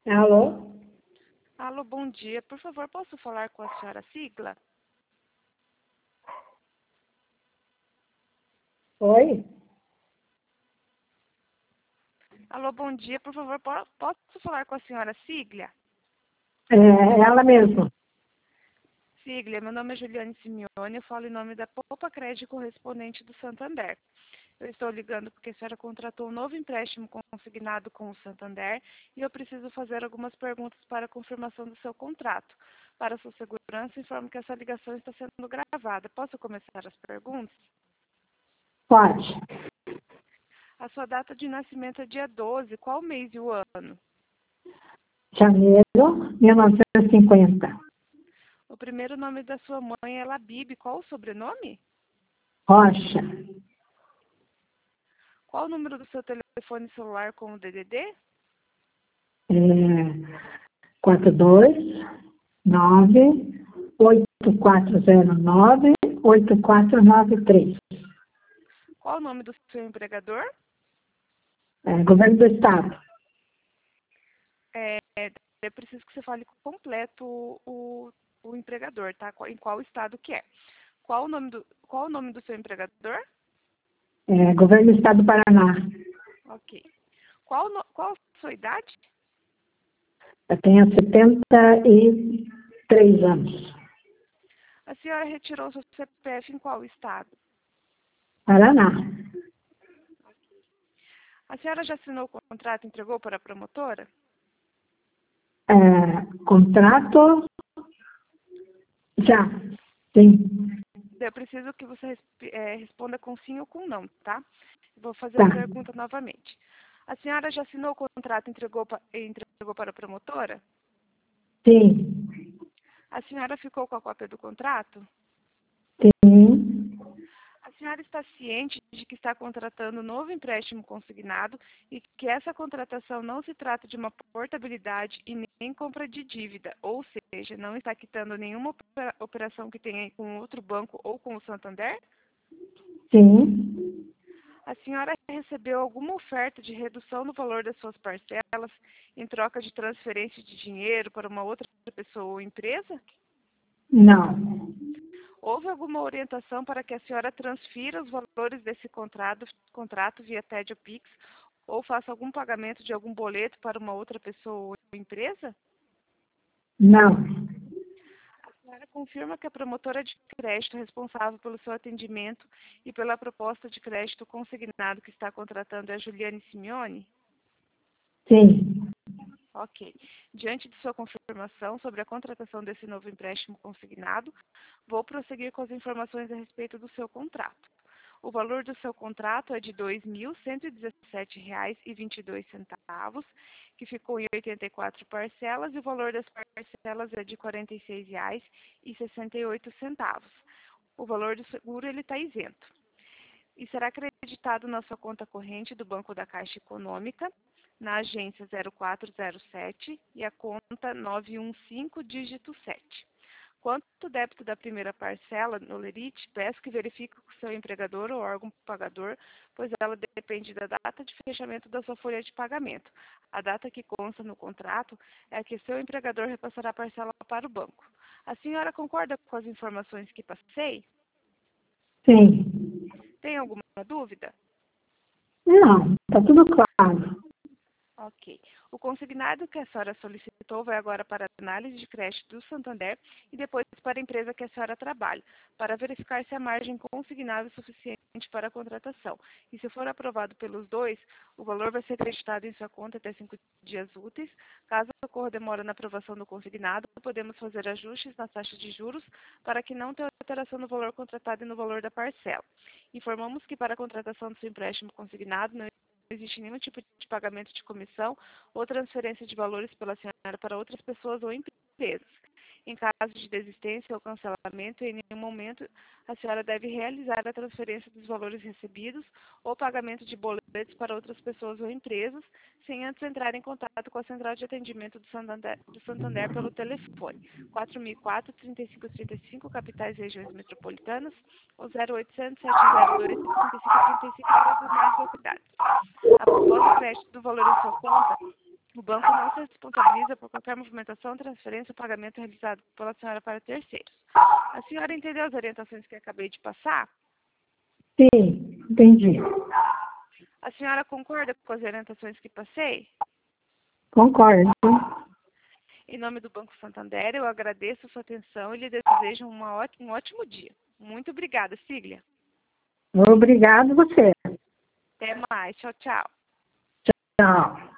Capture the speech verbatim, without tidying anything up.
Alô? Alô, bom dia. Por favor, posso falar com a senhora Sigla? Oi? Alô, bom dia. Por favor, po- posso falar com a senhora Sigla? É ela mesma. Sigla, meu nome é Juliane Simeone, eu falo em nome da Poupa Crédito Correspondente do Santander. Eu estou ligando porque a senhora contratou um novo empréstimo consignado com o Santander e eu preciso fazer algumas perguntas para a confirmação do seu contrato. Para sua segurança, informo que essa ligação está sendo gravada. Posso começar as perguntas? Pode. A sua data de nascimento é dia doze. Qual o mês e o ano? Janeiro, mil novecentos e cinquenta. O primeiro nome da sua mãe é Labib. Qual o sobrenome? Rocha. Qual o número do seu telefone celular com o D D D? É, quatro dois nove oito quatro zero nove oito quatro nove três. Qual o nome do seu empregador? É, Governo do Estado. É, eu preciso que você fale completo o, o empregador, tá? Qual- Em qual estado que é? Qual o nome do, qual o nome do seu empregador? É, Governo do Estado do Paraná. Ok. Qual, o no- qual a sua idade? Eu tenho setenta e três anos. A senhora retirou seu C P F em qual estado? Paraná. A senhora já assinou o contrato e entregou para a promotora? É, contrato? Já. Sim. Eu preciso que você resp- eh, responda com sim ou com não, tá? Vou fazer Tá. a pergunta novamente. A senhora já assinou o contrato e entregou, pa- e entregou para a promotora? Sim. A senhora ficou com a cópia do contrato? Sim. A senhora está ciente de que está contratando um novo empréstimo consignado e que essa contratação não se trata de uma portabilidade e nem compra de dívida, ou seja, não está quitando nenhuma opera- operação que tenha com outro banco ou com o Santander? Sim. A senhora recebeu alguma oferta de redução no valor das suas parcelas em troca de transferência de dinheiro para uma outra pessoa ou empresa? Não. Houve alguma orientação para que a senhora transfira os valores desse contrato, contrato via T E D ou Pix ou faça algum pagamento de algum boleto para uma outra pessoa ou empresa? Não. A senhora confirma que a promotora de crédito responsável pelo seu atendimento e pela proposta de crédito consignado que está contratando é a Juliane Simeone? Sim. Ok. Diante de sua confirmação sobre a contratação desse novo empréstimo consignado, vou prosseguir com as informações a respeito do seu contrato. O valor do seu contrato é de dois mil cento e dezessete reais e vinte e dois centavos, que ficou em oitenta e quatro parcelas, e o valor das parcelas é de quarenta e seis reais e sessenta e oito centavos. O valor do seguro ele está isento e será acreditado na sua conta corrente do Banco da Caixa Econômica, na agência zero quatro zero sete e a conta nove um cinco, dígito sete. Quanto ao débito da primeira parcela no Lerite, peço que verifique com o seu empregador ou órgão pagador, pois ela depende da data de fechamento da sua folha de pagamento. A data que consta no contrato é a que seu empregador repassará a parcela para o banco. A senhora concorda com as informações que passei? Sim. Tem alguma dúvida? Não, tá tudo claro. Ok. O consignado que a senhora solicitou vai agora para a análise de crédito do Santander e depois para a empresa que a senhora trabalha, para verificar se a margem consignada é suficiente para a contratação. E se for aprovado pelos dois, o valor vai ser acreditado em sua conta até cinco dias úteis. Caso ocorra demora na aprovação do consignado, podemos fazer ajustes nas taxas de juros para que não tenha alteração no valor contratado e no valor da parcela. Informamos que para a contratação do seu empréstimo consignado, não existe nenhum tipo de pagamento de comissão ou transferência de valores pela senhora para outras pessoas ou empresas. Em caso de desistência ou cancelamento, em nenhum momento a senhora deve realizar a transferência dos valores recebidos ou pagamento de boletos para outras pessoas ou empresas, sem antes entrar em contato com a Central de Atendimento do Santander, do Santander pelo telefone quatro mil e quatro, trinta e cinco trinta e cinco, capitais e regiões metropolitanas, ou zero oitocentos, sete zero dois, trinta e cinco trinta e cinco para as demais localidades. Após o crédito do valor em sua conta, O banco não se responsabiliza por qualquer movimentação, transferência ou pagamento realizado pela senhora para terceiros. A senhora entendeu as orientações que acabei de passar? Sim, entendi. A senhora concorda com as orientações que passei? Concordo. Em nome do Banco Santander, eu agradeço a sua atenção e lhe desejo uma ó- um ótimo dia. Muito obrigada, Cília. Obrigado você. Até mais. Tchau, tchau. Tchau.